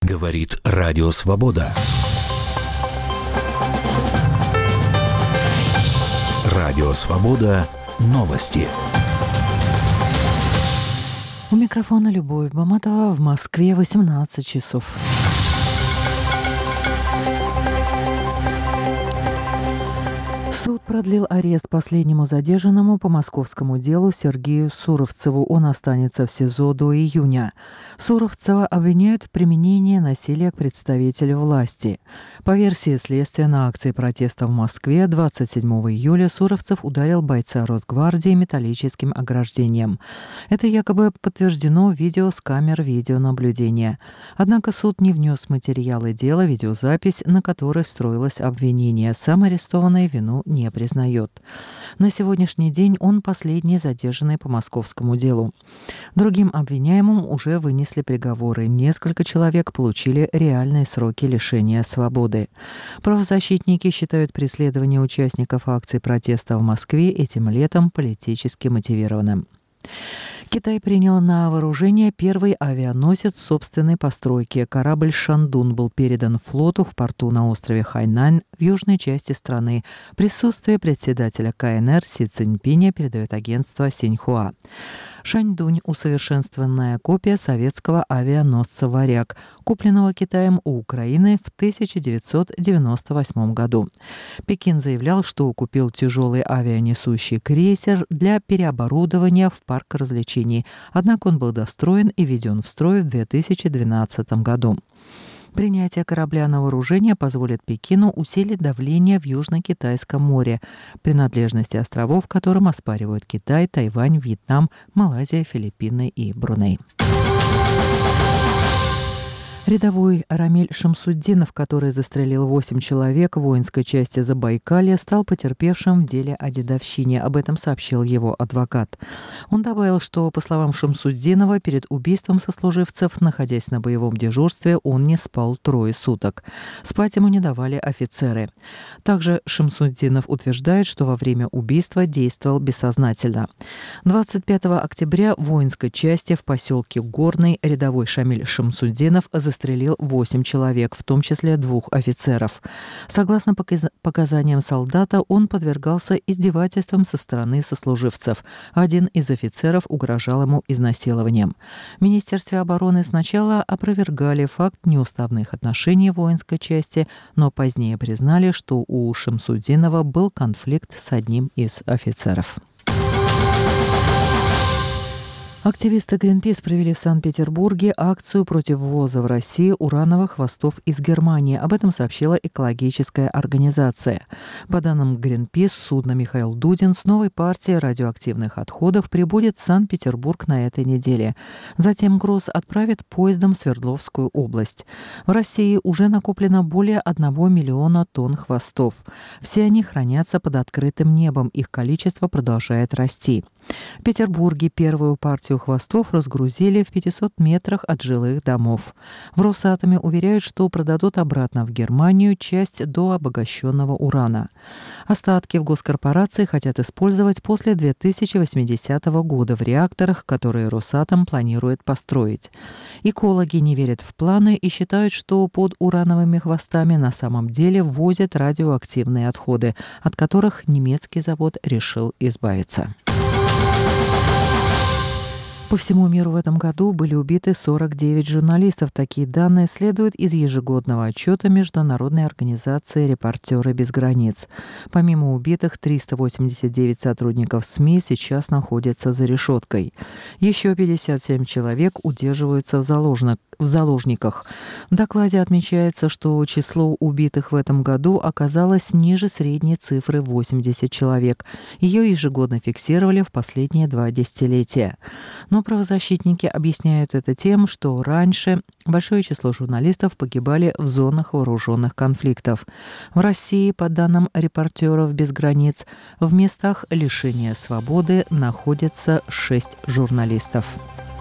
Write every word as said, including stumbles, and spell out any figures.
Говорит Радио Свобода. Радио Свобода. Новости. У микрофона Любовь Баматова. В Москве восемнадцать часов. Суд продлил арест последнему задержанному по московскому делу Сергею Суровцеву. Он останется в СИЗО до июня. Суровцева обвиняют в применении насилия к представителю власти. По версии следствия, на акции протеста в Москве двадцать седьмого июля Суровцев ударил бойца Росгвардии металлическим ограждением. Это якобы подтверждено в видео с камер видеонаблюдения. Однако суд не внес материалы дела, видеозапись, на которой строилось обвинение. Сам арестованный вину не признает. На сегодняшний день он последний задержанный по московскому делу. Другим обвиняемым уже вынесли приговоры. Несколько человек получили реальные сроки лишения свободы. Правозащитники считают преследование участников акций протеста в Москве этим летом политически мотивированным. Китай принял на вооружение первый авианосец собственной постройки. Корабль «Шандун» был передан флоту в порту на острове Хайнань в южной части страны. Присутствие председателя КНР Си Цзиньпиня, передает агентство Синьхуа. «Шаньдунь» — усовершенствованная копия советского авианосца «Варяг», купленного Китаем у Украины в тысяча девятьсот девяносто восьмом году. Пекин заявлял, что купил тяжелый авианесущий крейсер для переоборудования в парк развлечений, однако он был достроен и введен в строй в две тысячи двенадцатом году. Принятие корабля на вооружение позволит Пекину усилить давление в Южно-Китайском море, принадлежности островов которым оспаривают Китай, Тайвань, Вьетнам, Малайзия, Филиппины и Бруней. Рядовой Рамиль Шамсуддинов, который застрелил восемь человек в воинской части Забайкалья, стал потерпевшим в деле о дедовщине. Об этом сообщил его адвокат. Он добавил, что, по словам Шамсуддинова, перед убийством сослуживцев, находясь на боевом дежурстве, он не спал трое суток. Спать ему не давали офицеры. Также Шамсуддинов утверждает, что во время убийства действовал бессознательно. двадцать пятого октября в воинской части в поселке Горный рядовой Шамиль Шамсуддинов застрелил застрелил восемь человек, в том числе двух офицеров. Согласно показаниям солдата, он подвергался издевательствам со стороны сослуживцев. Один из офицеров угрожал ему изнасилованием. В Министерстве обороны сначала опровергали факт неуставных отношений в воинской части, но позднее признали, что у Шамсуддинова был конфликт с одним из офицеров. Активисты Greenpeace провели в Санкт-Петербурге акцию против ввоза в Россию урановых хвостов из Германии. Об этом сообщила экологическая организация. По данным Greenpeace, судно «Михаил Дудин» с новой партией радиоактивных отходов прибудет в Санкт-Петербург на этой неделе. Затем груз отправят поездом в Свердловскую область. В России уже накоплено более одного миллиона тонн хвостов. Все они хранятся под открытым небом. Их количество продолжает расти. В Петербурге первую партию хвостов разгрузили в пятистах метрах от жилых домов. В Росатоме уверяют, что продадут обратно в Германию часть до обогащенного урана. Остатки в госкорпорации хотят использовать после две тысячи восьмидесятого года в реакторах, которые Росатом планирует построить. Экологи не верят в планы и считают, что под урановыми хвостами на самом деле ввозят радиоактивные отходы, от которых немецкий завод решил избавиться. По всему миру в этом году были убиты сорок девять журналистов. Такие данные следуют из ежегодного отчета международной организации «Репортеры без границ». Помимо убитых, триста восемьдесят девять сотрудников СМИ сейчас находятся за решеткой. Еще пятьдесят семь человек удерживаются в, заложник, в заложниках. В докладе отмечается, что число убитых в этом году оказалось ниже средней цифры восемьдесят человек. Ее ежегодно фиксировали в последние два десятилетия. Но правозащитники объясняют это тем, что раньше большое число журналистов погибали в зонах вооруженных конфликтов. В России, по данным «Репортеров без границ», в местах лишения свободы находятся шесть журналистов.